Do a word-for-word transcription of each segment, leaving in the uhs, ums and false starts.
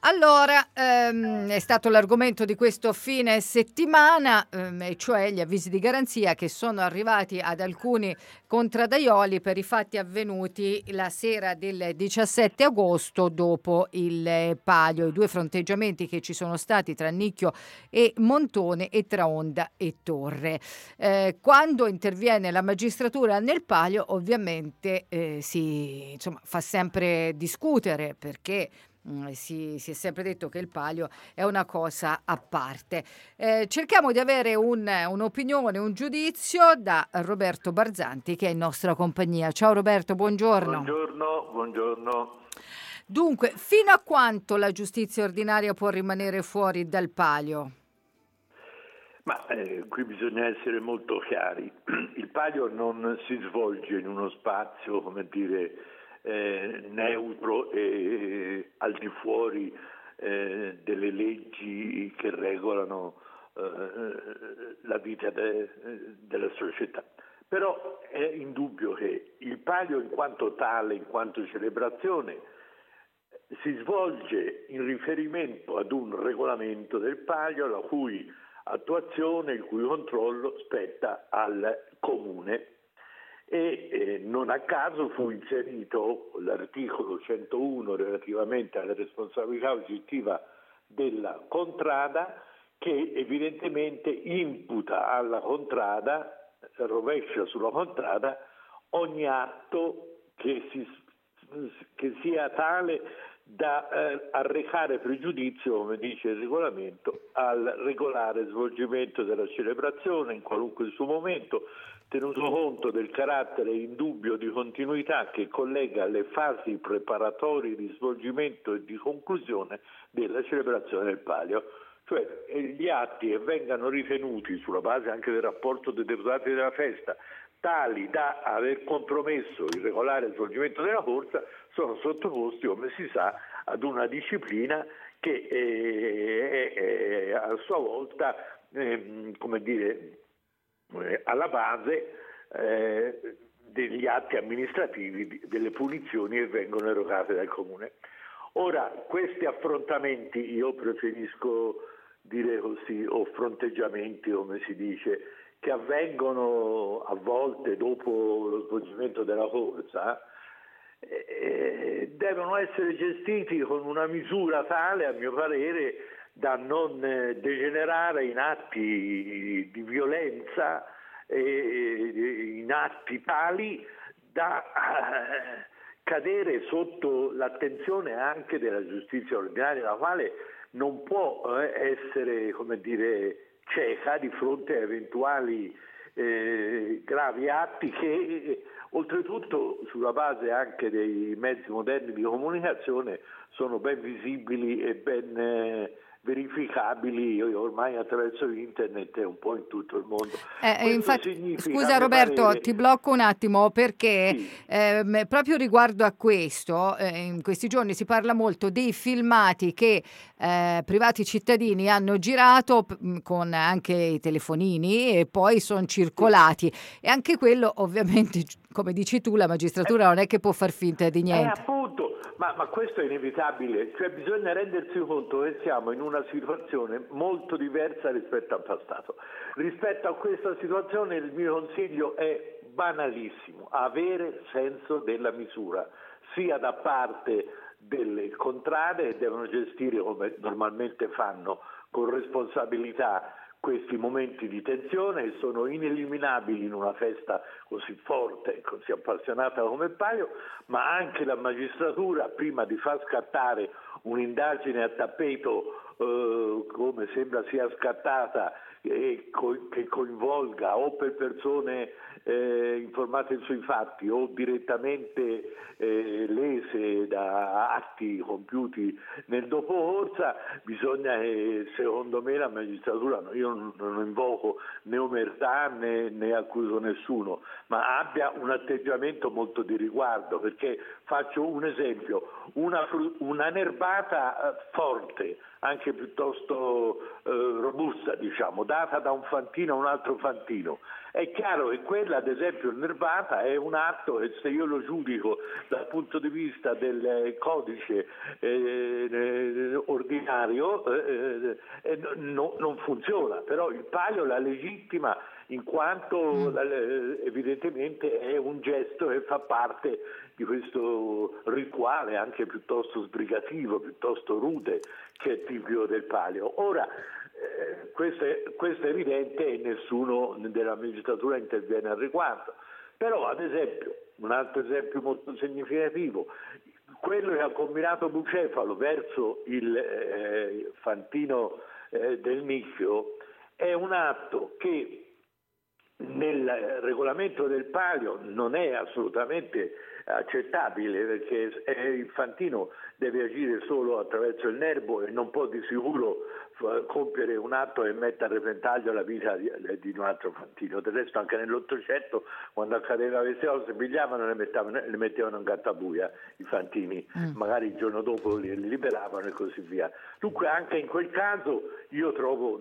Allora, ehm, è stato l'argomento di questo fine settimana, ehm, e cioè gli avvisi di garanzia che sono arrivati ad alcuni contraddaioli per i fatti avvenuti la sera del diciassette agosto dopo il eh, Palio, i due fronteggiamenti che ci sono stati tra Nicchio e Montone e tra Onda e Torre. Eh, quando interviene la magistratura nel Palio, ovviamente eh, si insomma, fa sempre discutere perché Mm, Si, si è sempre detto che il Palio è una cosa a parte. Eh, cerchiamo di avere un- un'opinione, un giudizio da Roberto Barzanti che è in nostra compagnia. Ciao Roberto, buongiorno. Buongiorno, buongiorno. Dunque, fino a quanto la giustizia ordinaria può rimanere fuori dal Palio? Ma eh, qui bisogna essere molto chiari. Il Palio non si svolge in uno spazio, come dire, eh, neutro e eh, al di fuori eh, delle leggi che regolano eh, la vita de, della società. Però è indubbio che il Palio in quanto tale, in quanto celebrazione, si svolge in riferimento ad un regolamento del Palio la cui attuazione, il cui controllo spetta al Comune e eh, non a caso fu inserito l'articolo centouno relativamente alla responsabilità oggettiva della contrada che evidentemente imputa alla contrada, rovescia sulla contrada ogni atto che, si, che sia tale da eh, arrecare pregiudizio, come dice il regolamento, al regolare svolgimento della celebrazione in qualunque suo momento, tenuto conto del carattere indubbio di continuità che collega le fasi preparatorie di svolgimento e di conclusione della celebrazione del Palio. Cioè gli atti che vengano ritenuti sulla base anche del rapporto dei deputati della festa tali da aver compromesso il regolare svolgimento della corsa sono sottoposti, come si sa, ad una disciplina che è, è, è a sua volta, eh, come dire, eh, alla base eh, degli atti amministrativi, delle punizioni che vengono erogate dal Comune. Ora, questi affrontamenti, io preferisco dire così, o fronteggiamenti, come si dice, che avvengono a volte dopo lo svolgimento della corsa, eh, devono essere gestiti con una misura tale, a mio parere, da non degenerare in atti di violenza, eh, in atti tali da eh, cadere sotto l'attenzione anche della giustizia ordinaria, la quale non può eh, essere, come dire, cieca di fronte a eventuali eh, gravi atti che eh, oltretutto sulla base anche dei mezzi moderni di comunicazione sono ben visibili e ben eh, verificabili ormai attraverso internet e un po' in tutto il mondo. Eh, infatti, scusa Roberto, parere... ti blocco un attimo perché sì. eh, proprio riguardo a questo, eh, in questi giorni si parla molto dei filmati che eh, privati cittadini hanno girato p- con anche i telefonini e poi sono circolati sì. E anche quello ovviamente, come dici tu, la magistratura eh, non è che può far finta di niente. Eh, appunto. Ma, ma questo è inevitabile, cioè bisogna rendersi conto che siamo in una situazione molto diversa rispetto al passato. Rispetto a questa situazione il mio consiglio è banalissimo, avere senso della misura, sia da parte delle contrade che devono gestire come normalmente fanno con responsabilità questi momenti di tensione che sono ineliminabili in una festa così forte e così appassionata come il Palio, ma anche la magistratura prima di far scattare un'indagine a tappeto eh, come sembra sia scattata e co- che coinvolga o per persone eh, informate sui fatti o direttamente eh, lese da atti compiuti nel dopocorsa, bisogna che secondo me la magistratura, io non, non invoco né omertà né, né accuso nessuno, ma abbia un atteggiamento molto di riguardo, perché faccio un esempio, una, una nerbata forte, anche piuttosto eh, robusta, diciamo, data da un fantino a un altro fantino. È chiaro che quella, ad esempio, nerbata è un atto che se io lo giudico dal punto di vista del codice eh, ordinario eh, eh, no, non funziona, però il Palio la legittima in quanto mm. evidentemente è un gesto che fa parte di questo rituale anche piuttosto sbrigativo, piuttosto rude, che è tipico del Palio. Ora, eh, questo, è, questo è evidente e nessuno della magistratura interviene al riguardo. Però, ad esempio, un altro esempio molto significativo, quello che ha combinato Bucefalo verso il eh, Fantino eh, del Nicchio è un atto che nel regolamento del Palio non è assolutamente accettabile, perché il Fantino deve agire solo attraverso il nervo e non può di sicuro compiere un atto che metta a repentaglio la vita di, di un altro Fantino. Del resto anche nell'Ottocento, quando accadeva queste cose, pigliavano e le, le mettevano in gattabuia i Fantini, mm. magari il giorno dopo li, li liberavano e così via. Dunque anche in quel caso io trovo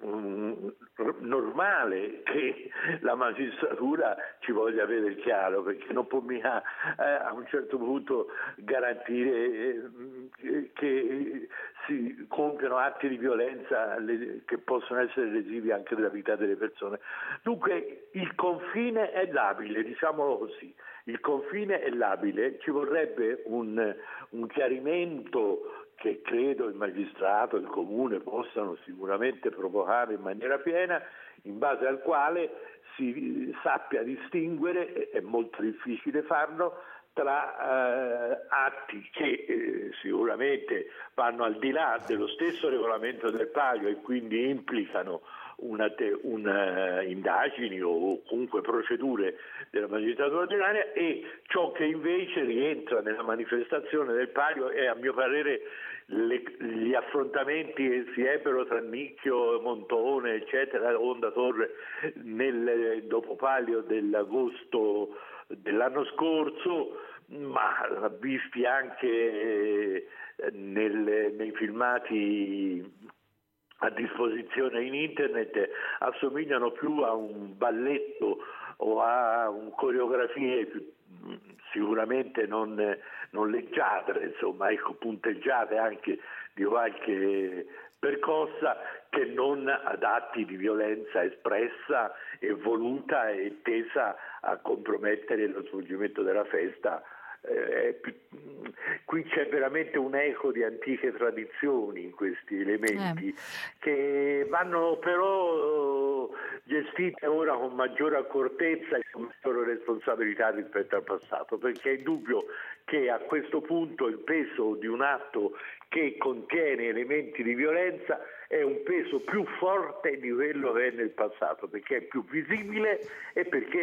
normale che la magistratura ci voglia avere chiaro, perché non può mica eh, a un certo punto garantire eh, che si compiono atti di violenza le, che possono essere lesivi anche della vita delle persone. Dunque il confine è labile, diciamolo così, il confine è labile, ci vorrebbe un, un chiarimento che credo il magistrato, il comune possano sicuramente provocare in maniera piena, in base al quale si sappia distinguere, è molto difficile farlo, tra eh, atti che eh, sicuramente vanno al di là dello stesso regolamento del Palio e quindi implicano una, te, una indagini o comunque procedure della magistratura ordinaria, e ciò che invece rientra nella manifestazione del Palio è, a mio parere, le, gli affrontamenti che si ebbero tra Nicchio, Montone, eccetera, Onda Torre nel dopo-Palio dell'agosto dell'anno scorso, ma visti anche nel, nei filmati a disposizione in internet, assomigliano più a un balletto o a un coreografie più, sicuramente non, non leggiadre, insomma, ecco, punteggiate anche di qualche percossa, che non ad atti di violenza espressa e voluta e tesa a compromettere lo svolgimento della festa. Eh, più, qui c'è veramente un eco di antiche tradizioni in questi elementi eh. che vanno però gestite ora con maggiore accortezza e con maggiore responsabilità rispetto al passato, perché è indubbio che a questo punto il peso di un atto che contiene elementi di violenza è un peso più forte di quello che è nel passato, perché è più visibile e perché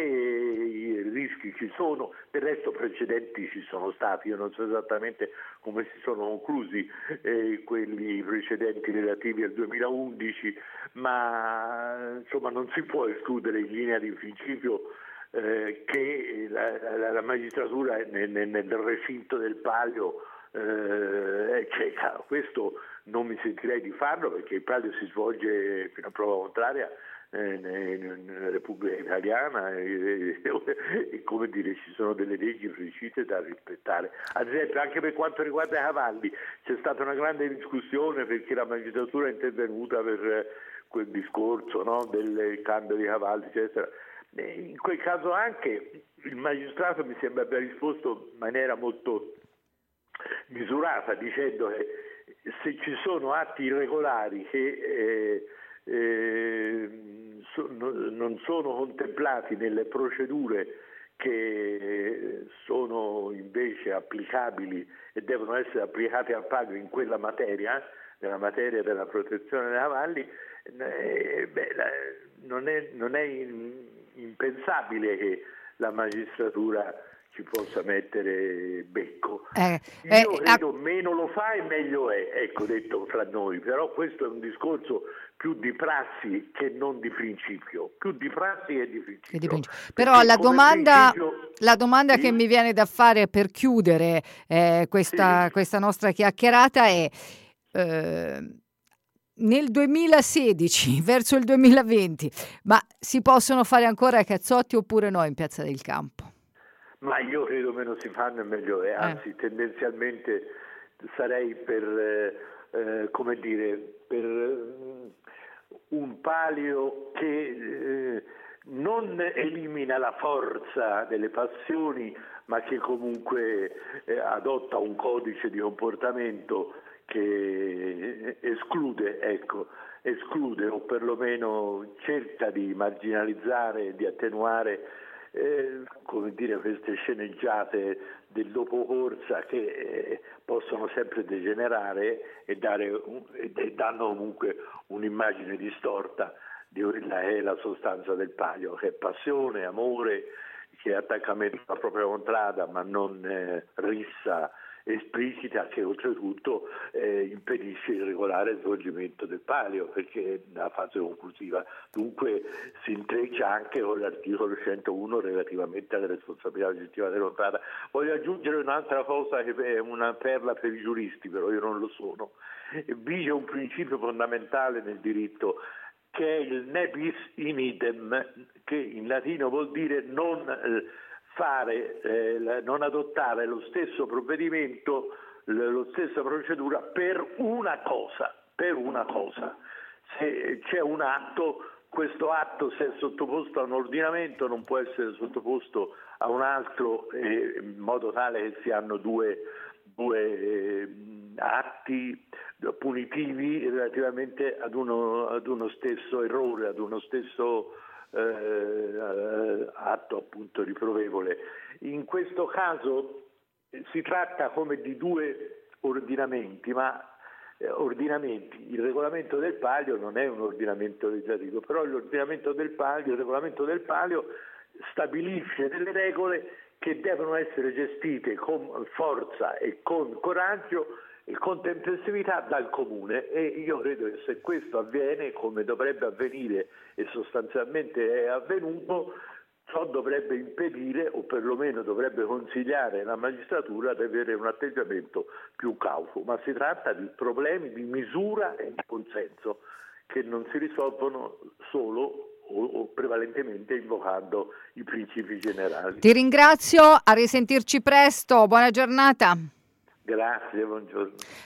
i rischi ci sono. Del resto precedenti ci sono stati, io non so esattamente come si sono conclusi eh, quelli precedenti relativi al duemilaundici, ma insomma non si può escludere in linea di principio eh, che la, la, la magistratura nel, nel recinto del Palio eh, cioè, questo non mi sentirei di farlo, perché il Palio si svolge fino a prova contraria eh, nella Repubblica Italiana e, e, e come dire, ci sono delle leggi precise da rispettare. Ad esempio anche per quanto riguarda i cavalli c'è stata una grande discussione, perché la magistratura è intervenuta per quel discorso, no, del cambio di cavalli eccetera. In quel caso anche il magistrato mi sembra abbia risposto in maniera molto misurata, dicendo che se ci sono atti irregolari che eh, eh, so, no, non sono contemplati nelle procedure che sono invece applicabili e devono essere applicate al Palio in quella materia, nella materia della protezione dei cavalli, eh, beh, la, non è, non è in, impensabile che la magistratura ci possa mettere becco. Eh, Io eh, credo eh, meno lo fa e meglio è, ecco, detto fra noi, però questo è un discorso più di prassi che non di principio, più di prassi che di principio. Che di principio. Però la domanda, principio... la domanda sì? che mi viene da fare per chiudere eh, questa, sì. questa nostra chiacchierata è eh, nel duemilasedici verso il duemilaventi, ma si possono fare ancora cazzotti oppure no in Piazza del Campo? Ma io credo meno si fanno e meglio è, anzi eh. tendenzialmente sarei per, eh, come come dire, per un palio che eh, non elimina la forza delle passioni, ma che comunque eh, adotta un codice di comportamento che esclude, ecco, esclude o perlomeno cerca di marginalizzare, di attenuare eh, come dire, queste sceneggiate del dopo corsa che eh, possono sempre degenerare e, dare un, e danno comunque un'immagine distorta di quella che è la sostanza del palio, che è passione, amore, che è attaccamento alla propria contrada, ma non eh, rissa esplicita, che oltretutto eh, impedisce il regolare svolgimento del palio, perché nella fase conclusiva dunque si intreccia anche con l'articolo centouno relativamente alla responsabilità oggettiva della contrada. Voglio aggiungere un'altra cosa che è una perla per i giuristi, però io non lo sono. Vige un principio fondamentale nel diritto, che è il ne bis in idem, che in latino vuol dire non eh, fare, eh, non adottare lo stesso provvedimento, lo stessa procedura per una cosa, per una cosa. Se c'è un atto, questo atto, se è sottoposto a un ordinamento, non può essere sottoposto a un altro eh, in modo tale che si hanno due, due eh, atti punitivi relativamente ad uno, ad uno stesso errore, ad uno stesso eh, atto appunto riprovevole. In questo caso si tratta come di due ordinamenti, ma eh, ordinamenti. Il regolamento del palio non è un ordinamento legislativo, però l'ordinamento del palio, il regolamento del palio stabilisce delle regole che devono essere gestite con forza e con coraggio e con tempestività dal comune, e io credo che se questo avviene come dovrebbe avvenire e sostanzialmente è avvenuto, ciò dovrebbe impedire o perlomeno dovrebbe consigliare alla magistratura di avere un atteggiamento più cauto, ma si tratta di problemi di misura e di consenso che non si risolvono solo o, o prevalentemente invocando i principi generali. Ti ringrazio, a risentirci presto, buona giornata. Grazie, buongiorno.